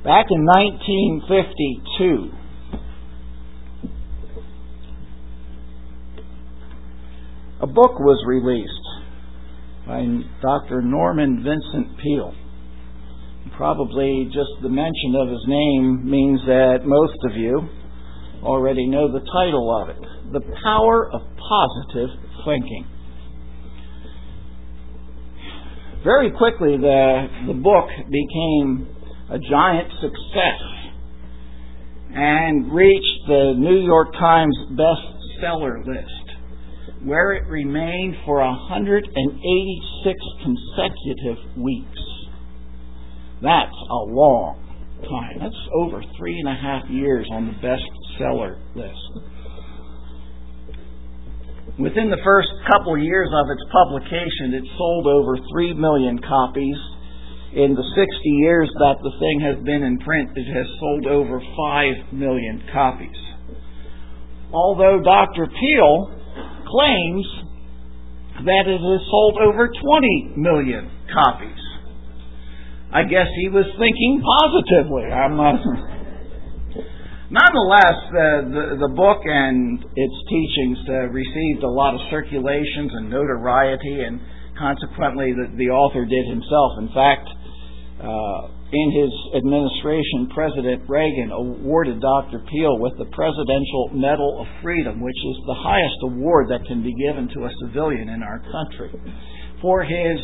Back in 1952, a book was released by Dr. Norman Vincent Peale. Probably just the mention of his name means that most of you already know the title of it, The Power of Positive Thinking. Very quickly, the book became a giant success and reached the New York Times bestseller list, where it remained for 186 consecutive weeks. That's a long time. That's over 3.5 years on the bestseller list. Within the first couple years of its publication, it sold over 3 million copies. In the 60 years that the thing has been in print, it has sold over 5 million copies. Although Dr. Peale claims that it has sold over 20 million copies. I guess he was thinking positively. Nonetheless, the book and its teachings received a lot of circulations and notoriety, and consequently the author did himself. In fact, in his administration, President Reagan awarded Dr. Peale with the Presidential Medal of Freedom, which is the highest award that can be given to a civilian in our country, for his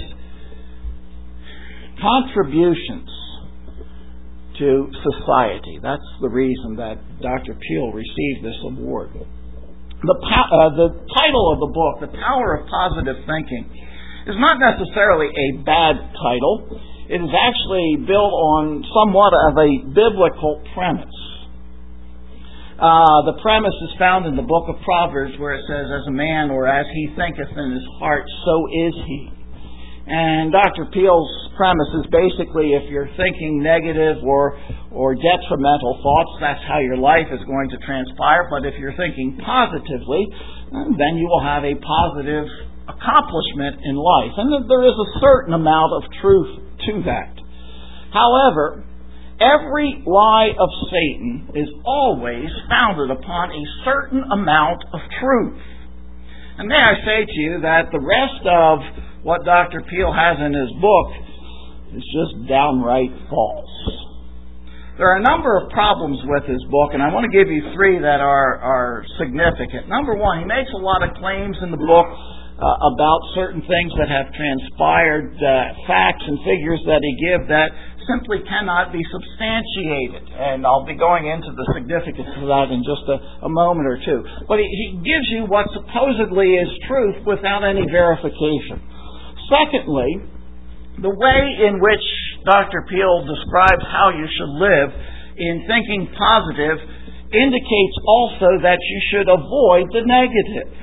contributions to society. That's the reason that Dr. Peale received this award. The title of the book, The Power of Positive Thinking, is not necessarily a bad title. It is actually built on somewhat of a biblical premise. The premise is found in the book of Proverbs, where it says, "As a man, or as he thinketh in his heart, so is he." And Dr. Peale's premise is basically, if you're thinking negative or detrimental thoughts, that's how your life is going to transpire. But if you're thinking positively, then you will have a positive accomplishment in life. And there is a certain amount of truth to that. However, every lie of Satan is always founded upon a certain amount of truth. And may I say to you that the rest of what Dr. Peale has in his book is just downright false. There are a number of problems with his book, and I want to give you 3 that are significant. Number 1, he makes a lot of claims in the book about certain things that have transpired, facts and figures that he gives that simply cannot be substantiated. And I'll be going into the significance of that in just a moment or two. But he gives you what supposedly is truth without any verification. Secondly, the way in which Dr. Peale describes how you should live in thinking positive indicates also that you should avoid the negative.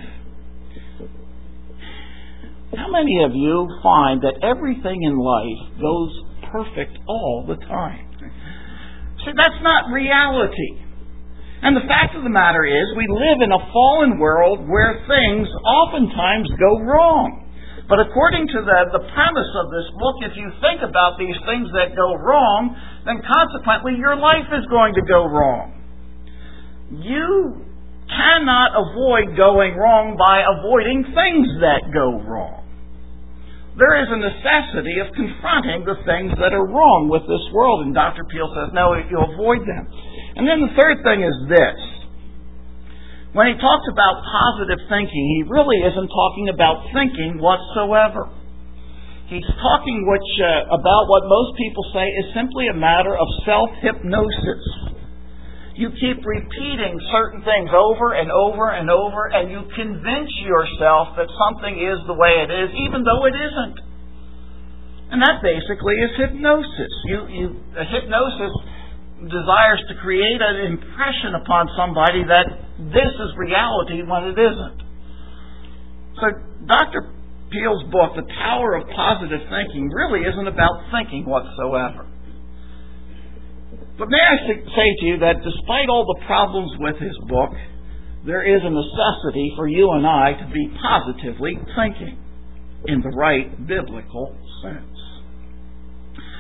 How many of you find that everything in life goes perfect all the time? See, that's not reality. And the fact of the matter is, we live in a fallen world where things oftentimes go wrong. But according to the premise of this book, if you think about these things that go wrong, then consequently your life is going to go wrong. You cannot avoid going wrong by avoiding things that go wrong. There is a necessity of confronting the things that are wrong with this world, and Dr. Peale says, no, you avoid them. And then the third thing is this. When he talks about positive thinking, he really isn't talking about thinking whatsoever. He's talking about what most people say is simply a matter of self-hypnosis. You keep repeating certain things over and over and over, and you convince yourself that something is the way it is, even though it isn't. And that basically is hypnosis. Hypnosis desires to create an impression upon somebody that this is reality when it isn't. So Dr. Peale's book, The Power of Positive Thinking, really isn't about thinking whatsoever. But may I say to you that despite all the problems with his book, there is a necessity for you and I to be positively thinking in the right biblical sense.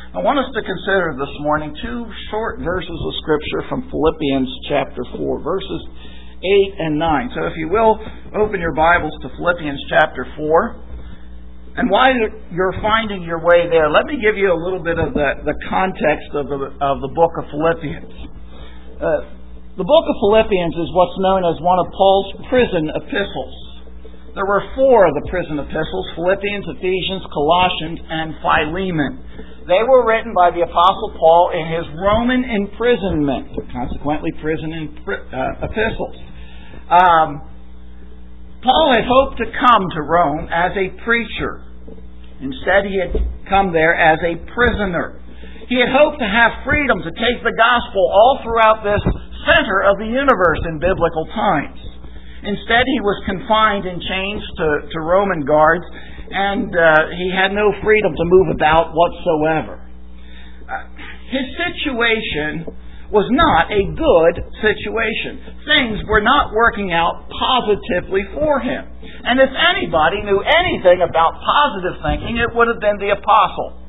I want us to consider this morning two short verses of Scripture from Philippians chapter 4, verses 8 and 9. So if you will, open your Bibles to Philippians chapter 4. And while you're finding your way there, let me give you a little bit of the context of the book of Philippians. The book of Philippians is what's known as one of Paul's prison epistles. There were four of the prison epistles: Philippians, Ephesians, Colossians, and Philemon. They were written by the Apostle Paul in his Roman imprisonment, consequently prison epistles. Paul had hoped to come to Rome as a preacher. Instead, he had come there as a prisoner. He had hoped to have freedom to take the gospel all throughout this center of the universe in biblical times. Instead, he was confined in chains to Roman guards, and he had no freedom to move about whatsoever. His situation was not a good situation. Things were not working out positively for him. And if anybody knew anything about positive thinking, it would have been the apostle.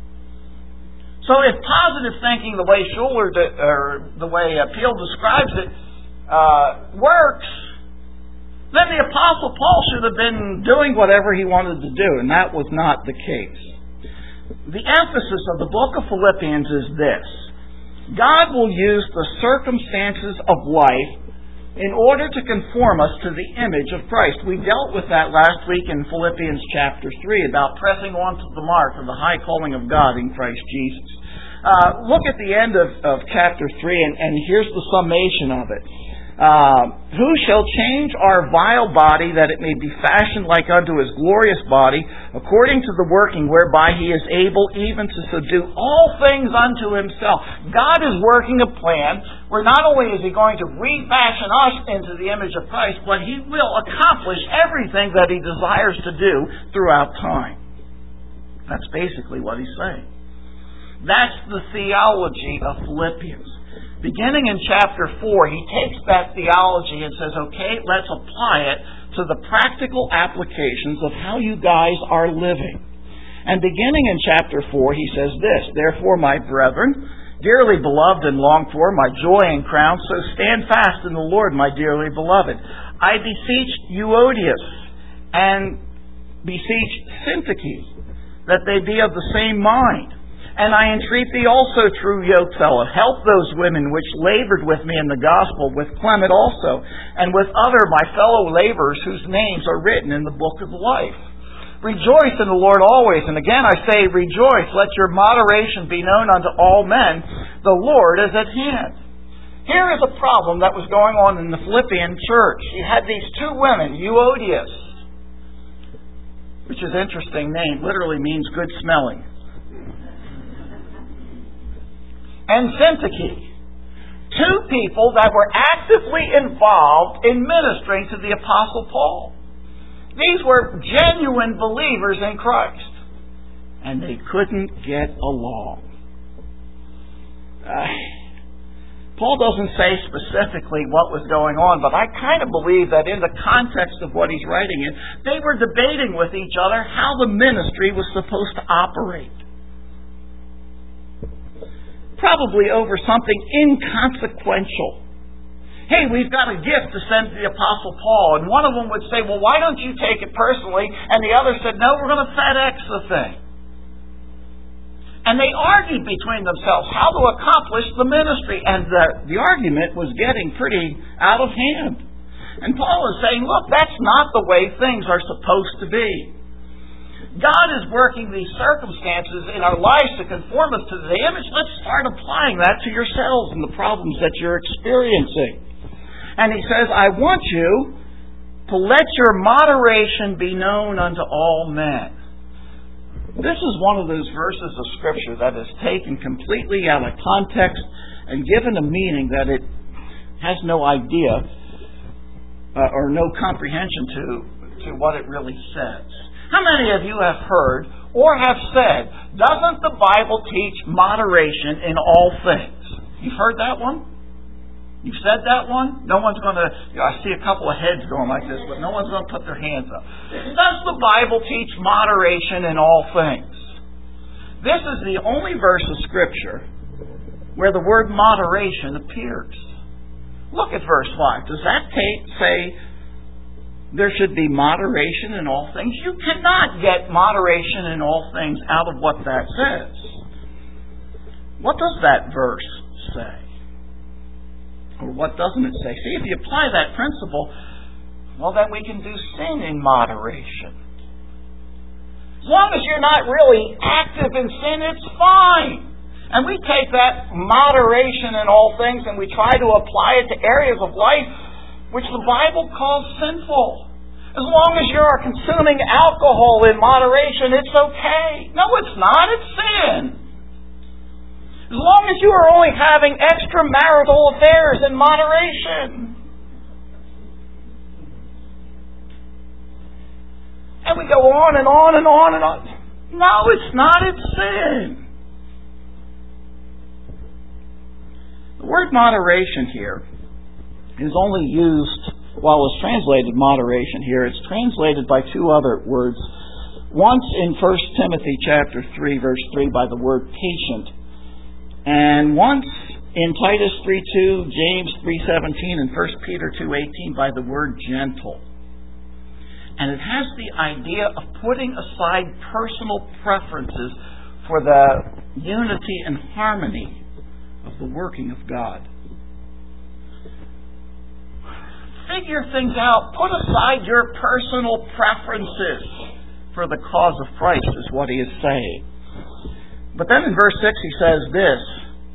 So if positive thinking, the way Schuller or the way Peel describes it, works, then the Apostle Paul should have been doing whatever he wanted to do, and that was not the case. The emphasis of the book of Philippians is this: God will use the circumstances of life in order to conform us to the image of Christ. We dealt with that last week in Philippians chapter 3 about pressing on to the mark of the high calling of God in Christ Jesus. Look at the end of chapter 3, and here's the summation of it. Who shall change our vile body that it may be fashioned like unto His glorious body, according to the working whereby He is able even to subdue all things unto Himself. God is working a plan where not only is He going to refashion us into the image of Christ, but He will accomplish everything that He desires to do throughout time. That's basically what He's saying. That's the theology of Philippians. Beginning in chapter 4, he takes that theology and says, okay, let's apply it to the practical applications of how you guys are living. And beginning in chapter 4, he says this: Therefore, my brethren, dearly beloved and longed for, my joy and crown, so stand fast in the Lord, my dearly beloved. I beseech Euodias and beseech Syntyche that they be of the same mind. And I entreat thee also, true yokefellow, help those women which labored with me in the gospel, with Clement also, and with other my fellow laborers whose names are written in the book of life. Rejoice in the Lord always. And again I say, rejoice. Let your moderation be known unto all men. The Lord is at hand. Here is a problem that was going on in the Philippian church. You had these two women, Euodias, which is an interesting name, literally means good smelling, and Syntyche, two people that were actively involved in ministering to the Apostle Paul. These were genuine believers in Christ, and they couldn't get along. Paul doesn't say specifically what was going on, but I kind of believe that in the context of what he's writing in, they were debating with each other how the ministry was supposed to operate. Probably over something inconsequential. Hey, we've got a gift to send to the Apostle Paul. And one of them would say, well, why don't you take it personally? And the other said, no, we're going to FedEx the thing. And they argued between themselves how to accomplish the ministry. And the argument was getting pretty out of hand. And Paul is saying, look, that's not the way things are supposed to be. God is working these circumstances in our lives to conform us to the image. Let's start applying that to yourselves and the problems that you're experiencing. And he says, I want you to let your moderation be known unto all men. This is one of those verses of Scripture that is taken completely out of context and given a meaning that it has no idea or no comprehension to what it really says. How many of you have heard or have said, doesn't the Bible teach moderation in all things? You've heard that one? You've said that one? No one's going to, I see a couple of heads going like this, but no one's going to put their hands up. Does the Bible teach moderation in all things? This is the only verse of Scripture where the word moderation appears. Look at verse 5. Does that say there should be moderation in all things? You cannot get moderation in all things out of what that says. What does that verse say? Or what doesn't it say? See, if you apply that principle, well, then we can do sin in moderation. As long as you're not really active in sin, it's fine. And we take that moderation in all things and we try to apply it to areas of life which the Bible calls sinful. As long as you are consuming alcohol in moderation, it's okay. No, it's not. It's sin. As long as you are only having extramarital affairs in moderation. And we go on and on and on and on. No, it's not. It's sin. The word moderation here is only used, while it's translated moderation here, it's translated by two other words. Once in 1 Timothy chapter 3, verse 3 by the word patient. And once in Titus 3:2, James 3:17, and 1 Peter 2:18 by the word gentle. And it has the idea of putting aside personal preferences for the unity and harmony of the working of God. Figure things out. Put aside your personal preferences for the cause of Christ, is what he is saying. But then in verse 6 he says this.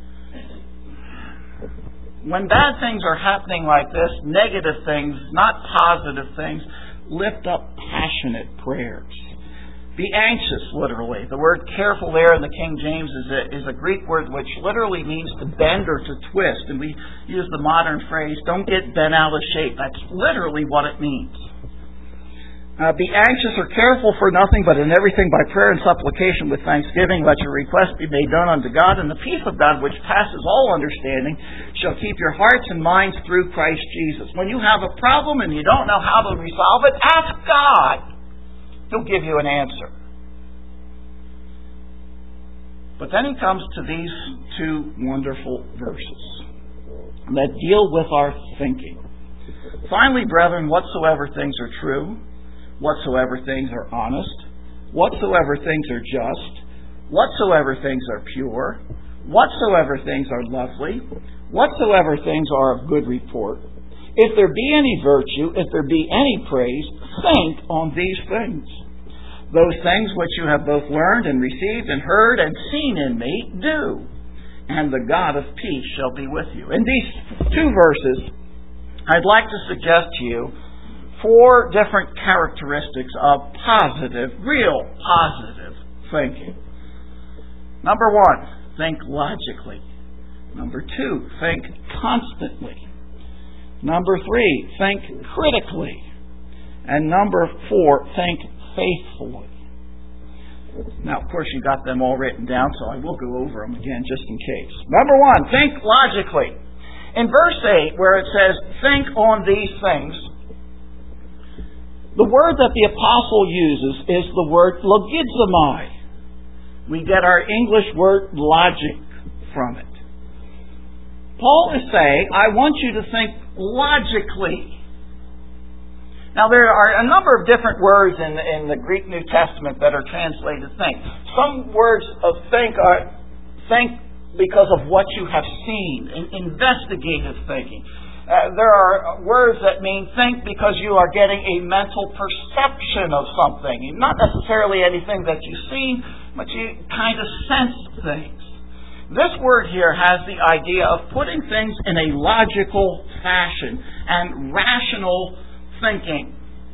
When bad things are happening like this, negative things, not positive things, lift up passionate prayers. Be anxious, literally. The word careful there in the King James is a Greek word which literally means to bend or to twist. And we use the modern phrase, don't get bent out of shape. That's literally what it means. Be anxious or careful for nothing, but in everything by prayer and supplication with thanksgiving, let your requests be made known unto God, and the peace of God, which passes all understanding, shall keep your hearts and minds through Christ Jesus. When you have a problem and you don't know how to resolve it, ask God. He'll give you an answer. But then he comes to these two wonderful verses that deal with our thinking. Finally, brethren, whatsoever things are true, whatsoever things are honest, whatsoever things are just, whatsoever things are pure, whatsoever things are lovely, whatsoever things are of good report, if there be any virtue, if there be any praise, think on these things. Those things which you have both learned and received and heard and seen in me, do, and the God of peace shall be with you. In these two verses, I'd like to suggest to you 4 different characteristics of positive, real positive thinking. Number 1, think logically. Number 2, think constantly. Number 3, think critically. And number 4, think faithfully. Now, of course, you got them all written down, so I will go over them again just in case. Number 1, think logically. In verse 8, where it says, think on these things, the word that the apostle uses is the word logizomai. We get our English word logic from it. Paul is saying, I want you to think logically. Now, there are a number of different words in the Greek New Testament that are translated think. Some words of think are think because of what you have seen, investigative thinking. There are words that mean think because you are getting a mental perception of something. Not necessarily anything that you see, but you kind of sense things. This word here has the idea of putting things in a logical fashion and rational thinking.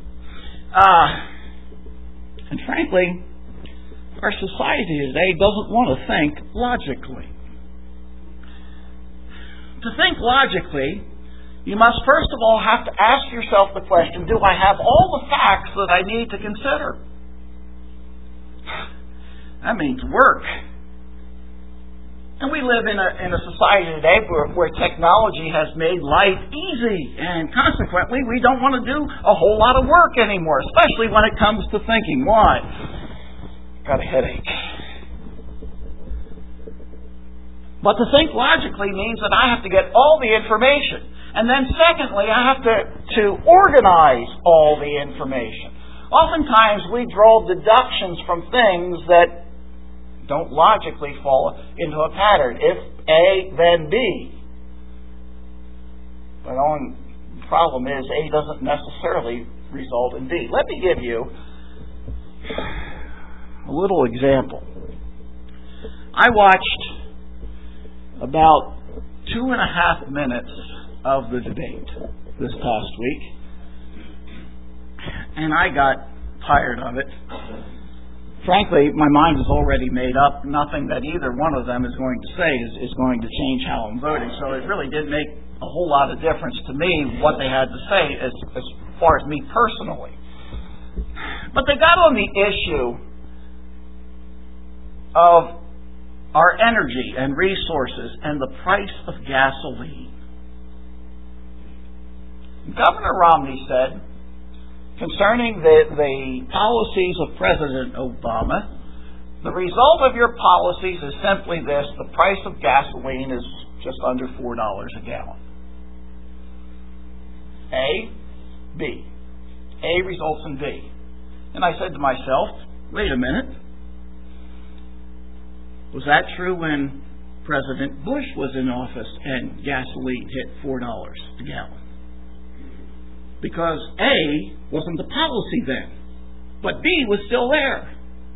And frankly, our society today doesn't want to think logically. To think logically, you must first of all have to ask yourself the question, do I have all the facts that I need to consider? That means work. And we live in a society today where technology has made life easy, and consequently we don't want to do a whole lot of work anymore, especially when it comes to thinking. Why? Got a headache. But to think logically means that I have to get all the information. And then secondly, I have to organize all the information. Oftentimes we draw deductions from things that don't logically fall into a pattern. If A, then B. But the only problem is A doesn't necessarily result in B. Let me give you a little example. I watched about 2.5 minutes of the debate this past week, and I got tired of it. Frankly, my mind is already made up. Nothing that either one of them is going to say is going to change how I'm voting. So it really didn't make a whole lot of difference to me what they had to say as far as me personally. But they got on the issue of our energy and resources and the price of gasoline. Governor Romney said, concerning the policies of President Obama, the result of your policies is simply this: the price of gasoline is just under $4 a gallon. A, B. A results in B. And I said to myself, wait a minute. Was that true when President Bush was in office and gasoline hit $4 a gallon? Because A wasn't the policy then, but B was still there.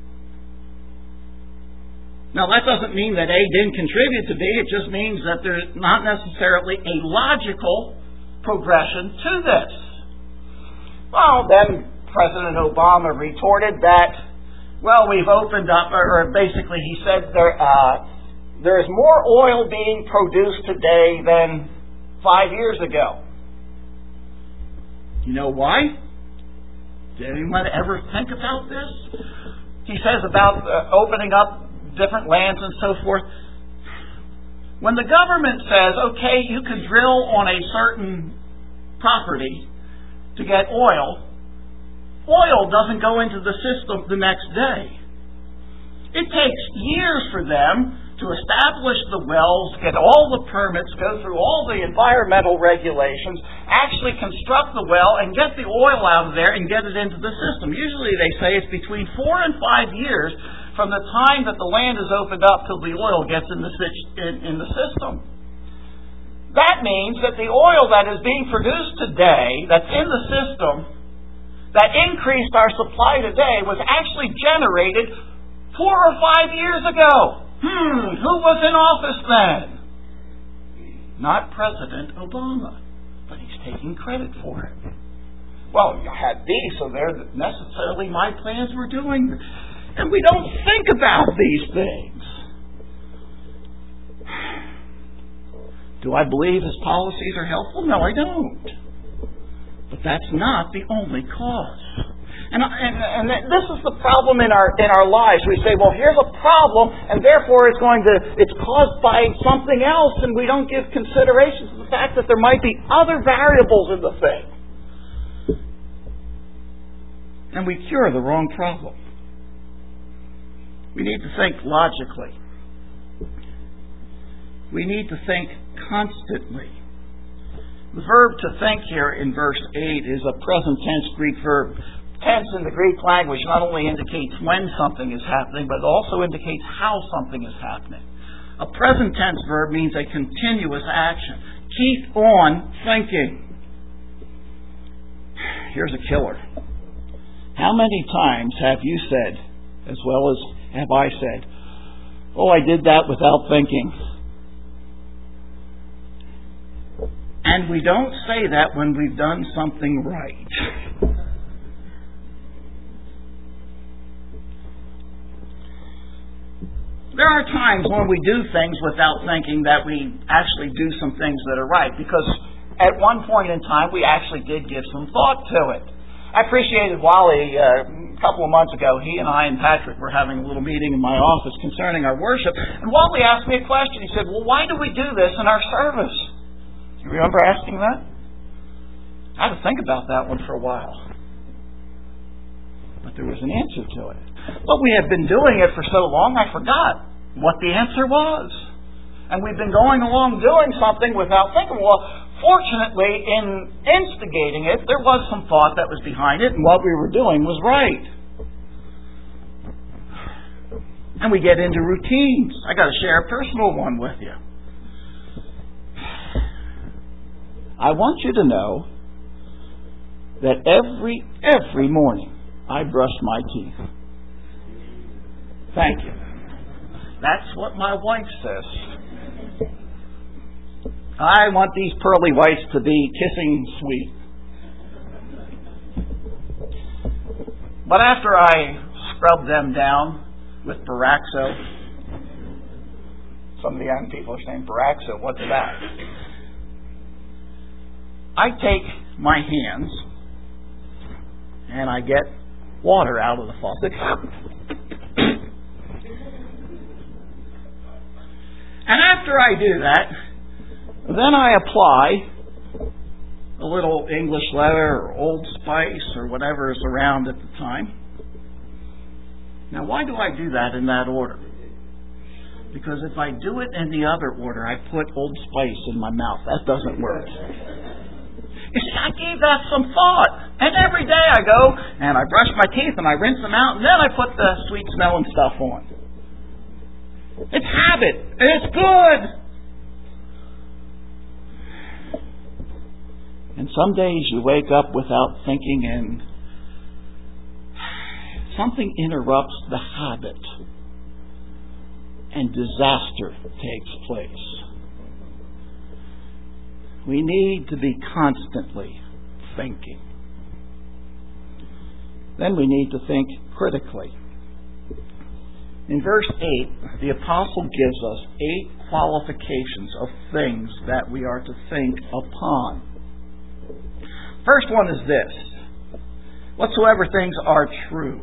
Now that doesn't mean that A didn't contribute to B, it just means that there's not necessarily a logical progression to this. Well, then President Obama retorted that, well, we've opened up, or basically he said there is more oil being produced today than 5 years ago. You know why? Did anyone ever think about this? He says about opening up different lands and so forth. When the government says, okay, you can drill on a certain property to get oil doesn't go into the system the next day. It takes years for them to establish the wells, get all the permits, go through all the environmental regulations, actually construct the well and get the oil out of there and get it into the system. Usually they say it's between 4 and 5 years from the time that the land is opened up till the oil gets in the system. That means that the oil that is being produced today, that's in the system, that increased our supply today, was actually generated 4 or 5 years ago. Who was in office then? Not President Obama, but he's taking credit for it. Well, you had these, so they're necessarily my plans were doing. And we don't think about these things. Do I believe his policies are helpful? No, I don't. But that's not the only cause. And this is the problem in our lives. We say, well, here's a problem, and therefore it's caused by something else, and we don't give consideration to the fact that there might be other variables in the thing. And we cure the wrong problem. We need to think logically. We need to think constantly. The verb to think here in verse 8 is a present tense Greek verb. Tense in the Greek language not only indicates when something is happening, but also indicates how something is happening. A present tense verb means a continuous action. Keep on thinking. Here's a killer. How many times have you said, as well as have I said, oh, I did that without thinking? And we don't say that when we've done something right. There are times when we do things without thinking that we actually do some things that are right, because at one point in time we actually did give some thought to it. I appreciated Wally a couple of months ago. He and I and Patrick were having a little meeting in my office concerning our worship, and Wally asked me a question. He said, well, why do we do this in our service? You remember asking that? I had to think about that one for a while. But there was an answer to it. But we had been doing it for so long, I forgot what the answer was. And we've been going along doing something without thinking. Well, fortunately, in instigating it, there was some thought that was behind it, and what we were doing was right. And we get into routines. I got to share a personal one with you. I want you to know that every morning I brush my teeth. Thank you. That's what my wife says. I want these pearly whites to be kissing sweet. But after I scrub them down with Baraxo, some of the young people are saying, Baraxo, what's that? I take my hands and I get water out of the faucet. And after I do that, then I apply a little English leather or Old Spice or whatever is around at the time. Now, why do I do that in that order? Because if I do it in the other order, I put Old Spice in my mouth. That doesn't work. You see, I gave that some thought. And every day I go and I brush my teeth and I rinse them out and then I put the sweet smelling stuff on. It's habit. And it's good. And some days you wake up without thinking and something interrupts the habit and disaster takes place. We need to be constantly thinking. Then we need to think critically. In verse 8, the apostle gives us 8 qualifications of things that we are to think upon. First one is this: whatsoever things are true.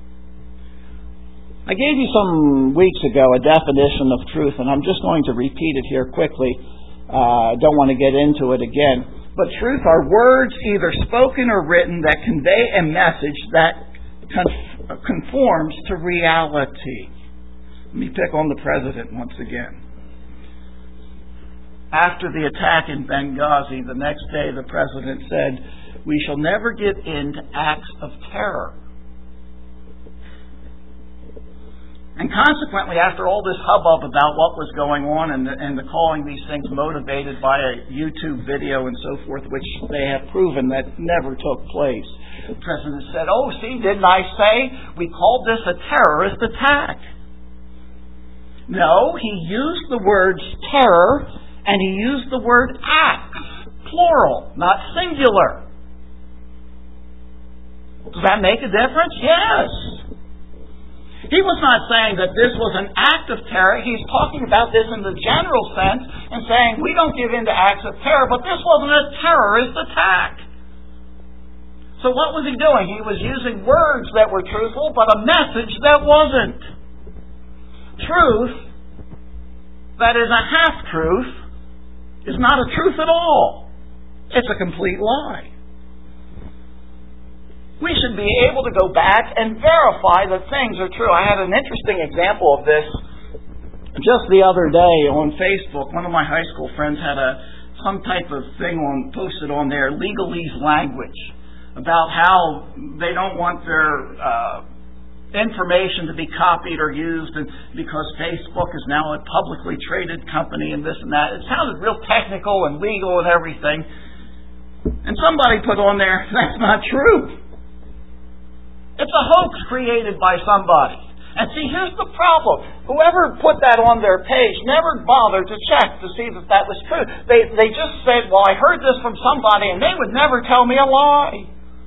I gave you some weeks ago a definition of truth, and I'm just going to repeat it here quickly. I don't want to get into it again. But truth are words either spoken or written that convey a message that conforms to reality. Let me pick on the president once again. After the attack in Benghazi, the next day the president said, "We shall never give in to acts of terror." And consequently, after all this hubbub about what was going on and the calling these things motivated by a YouTube video and so forth, which they have proven that never took place, the president said, "Oh, see, didn't I say we called this a terrorist attack?" No, he used the words terror and he used the word acts, plural, not singular. Does that make a difference? Yes. He was not saying that this was an act of terror. He's talking about this in the general sense and saying we don't give in to acts of terror, but this wasn't a terrorist attack. So what was he doing? He was using words that were truthful, but a message that wasn't. Truth that is a half-truth is not a truth at all. It's a complete lie. We should be able to go back and verify that things are true. I had an interesting example of this just the other day on Facebook. One of my high school friends had some type of thing posted on there, legalese language, about how they don't want their information to be copied or used because Facebook is now a publicly traded company and this and that. It sounded real technical and legal and everything. And somebody put on there, that's not true. It's a hoax created by somebody. And see, here's the problem. Whoever put that on their page never bothered to check to see that that was true. They just said, well, I heard this from somebody, and they would never tell me a lie.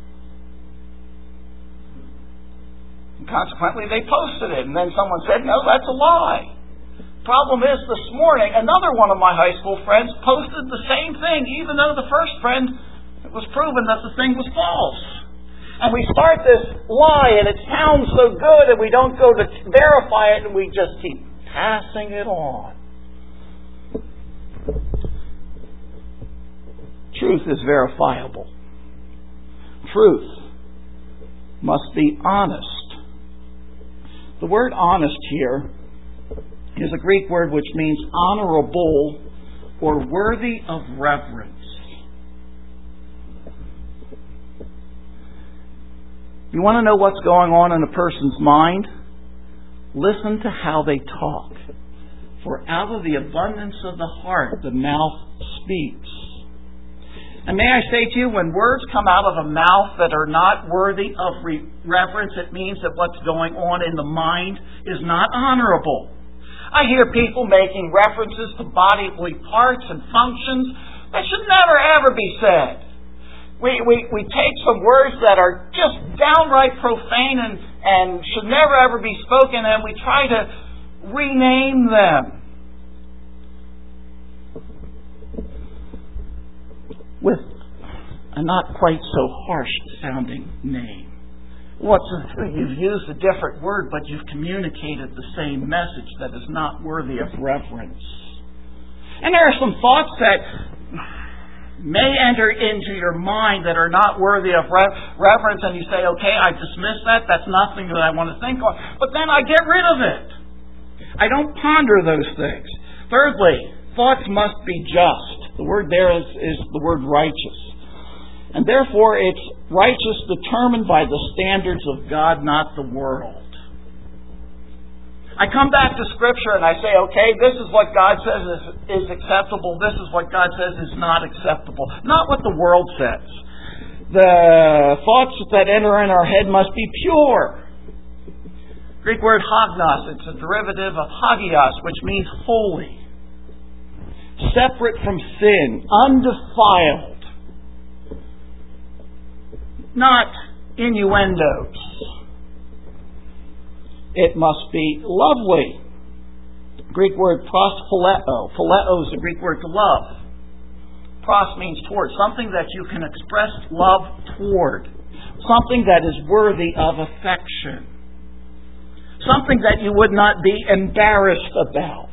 And consequently, they posted it, and then someone said, no, that's a lie. Problem is, this morning, another one of my high school friends posted the same thing, even though the first friend, it was proven that the thing was false. And we start this lie, and it sounds so good, and we don't go to verify it, and we just keep passing it on. Truth is verifiable. Truth must be honest. The word honest here is a Greek word which means honorable or worthy of reverence. You want to know what's going on in a person's mind? Listen to how they talk. For out of the abundance of the heart, the mouth speaks. And may I say to you, when words come out of a mouth that are not worthy of reverence, it means that what's going on in the mind is not honorable. I hear people making references to bodily parts and functions that should never ever be said. We take some words that are just downright profane and should never ever be spoken, and we try to rename them with a not quite so harsh sounding name. You've used a different word, but you've communicated the same message that is not worthy of reverence. And there are some thoughts that may enter into your mind that are not worthy of reverence, and you say, okay, I dismiss that. That's nothing that I want to think on. But then I get rid of it. I don't ponder those things. Thirdly, thoughts must be just. The word there is the word righteous. And therefore, it's righteous determined by the standards of God, not the world. I come back to Scripture and I say, okay, this is what God says is acceptable. This is what God says is not acceptable. Not what the world says. The thoughts that enter in our head must be pure. Greek word hagnos, it's a derivative of hagios, which means holy. Separate from sin, undefiled. Not innuendos. It must be lovely. Greek word prosphileo. Phileo is the Greek word to love. Pros means toward. Something that you can express love toward. Something that is worthy of affection. Something that you would not be embarrassed about.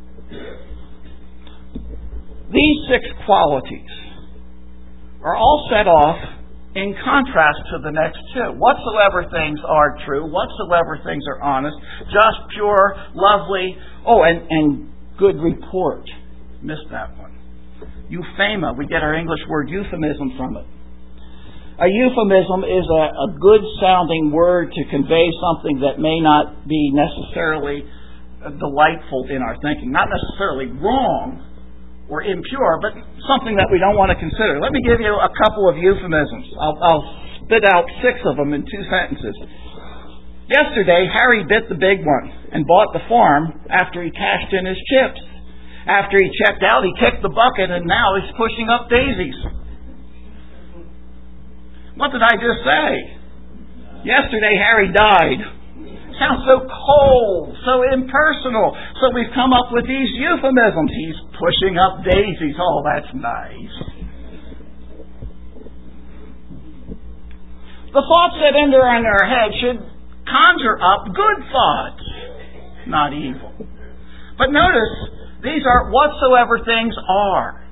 These 6 qualities are all set off in contrast to the next 2. Whatsoever things are true, whatsoever things are honest, just, pure, lovely, and good report. Missed that one. Euphema, we get our English word euphemism from it. A euphemism is a good sounding word to convey something that may not be necessarily delightful in our thinking. Not necessarily wrong or impure, but something that we don't want to consider. Let me give you a couple of euphemisms. I'll spit out 6 of them in 2 sentences. Yesterday, Harry bit the big one and bought the farm after he cashed in his chips. After he checked out, he kicked the bucket and now he's pushing up daisies. What did I just say? Yesterday, Harry died. Sounds so cold, so impersonal. So we've come up with these euphemisms. He's pushing up daisies. Oh, that's nice. The thoughts that enter in our head should conjure up good thoughts, not evil. But notice, these are whatsoever things are.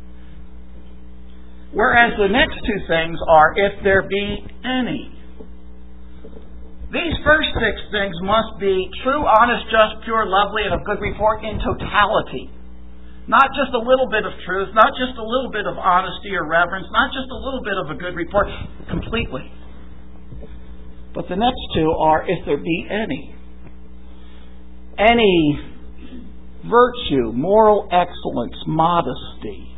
Whereas the next 2 things are if there be any. These first 6 things must be true, honest, just, pure, lovely, and of good report in totality. Not just a little bit of truth, not just a little bit of honesty or reverence, not just a little bit of a good report, completely. But the next 2 are if there be any. Any virtue, moral excellence, modesty.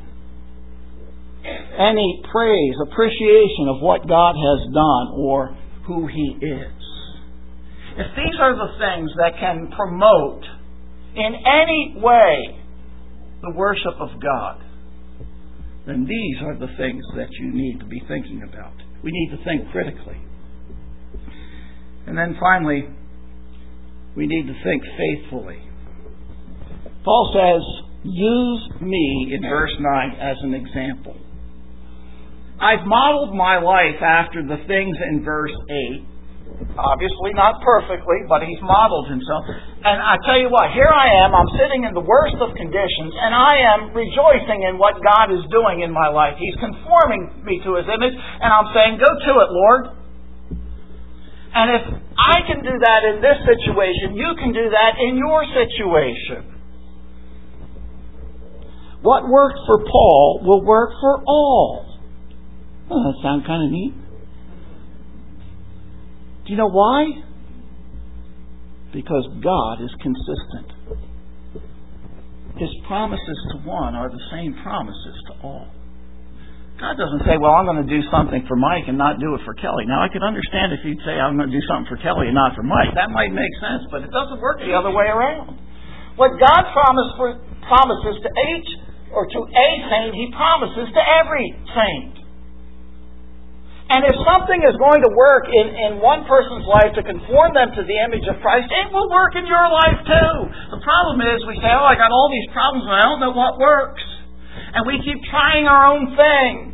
Any praise, appreciation of what God has done or who He is. If these are the things that can promote in any way the worship of God, then these are the things that you need to be thinking about. We need to think critically. And then finally, we need to think faithfully. Paul says, use me in verse 9 as an example. I've modeled my life after the things in verse 8. Obviously not perfectly, but he's modeled himself. And I tell you what, here I am, I'm sitting in the worst of conditions, and I am rejoicing in what God is doing in my life. He's conforming me to His image, and I'm saying, go to it, Lord. And if I can do that in this situation, you can do that in your situation. What worked for Paul will work for all. Oh, that sounds kind of neat. Do you know why? Because God is consistent. His promises to one are the same promises to all. God doesn't say, well, I'm going to do something for Mike and not do it for Kelly. Now, I could understand if you'd say, I'm going to do something for Kelly and not for Mike. That might make sense, but it doesn't work the other way around. What God promises to each, or to a saint, He promises to every saint. And if something is going to work in one person's life to conform them to the image of Christ, it will work in your life too. The problem is we say, oh, I got all these problems and I don't know what works. And we keep trying our own thing.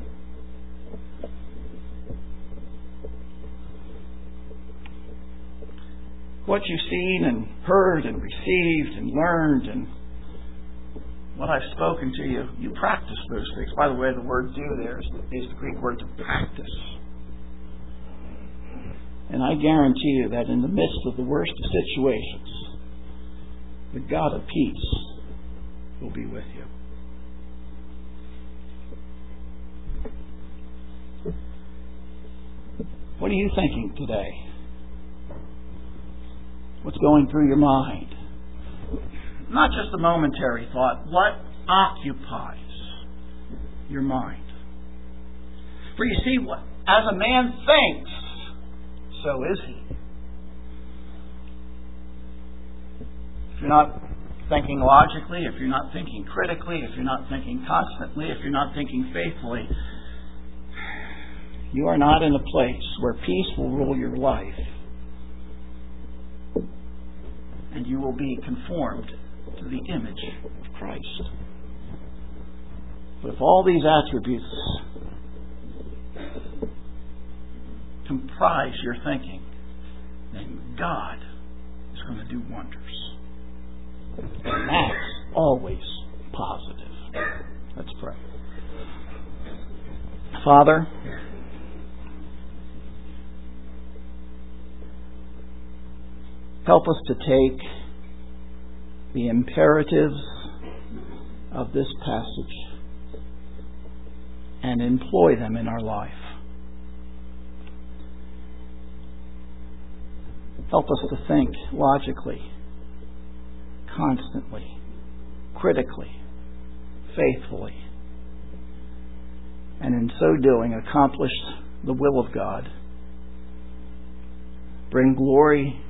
What you've seen and heard and received and learned and what I've spoken to you, you practice those things. By the way, the word do there is the Greek word to practice. And I guarantee you that in the midst of the worst of situations, the God of peace will be with you. What are you thinking today? What's going through your mind? Not just a momentary thought. What occupies your mind? For you see, as a man thinks, so is he. If you're not thinking logically, if you're not thinking critically, if you're not thinking constantly, if you're not thinking faithfully, you are not in a place where peace will rule your life. And you will be conformed to the image of Christ. But if all these attributes comprise your thinking, then God is going to do wonders. And that's always positive. Let's pray. Father, help us to take the imperatives of this passage and employ them in our life. Help us to think logically, constantly, critically, faithfully, and in so doing accomplish the will of God. Bring glory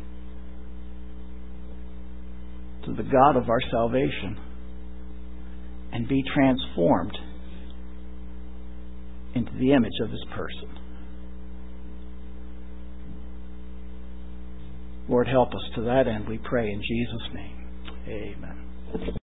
to the God of our salvation and be transformed into the image of His person. Lord, help us to that end, we pray in Jesus' name. Amen.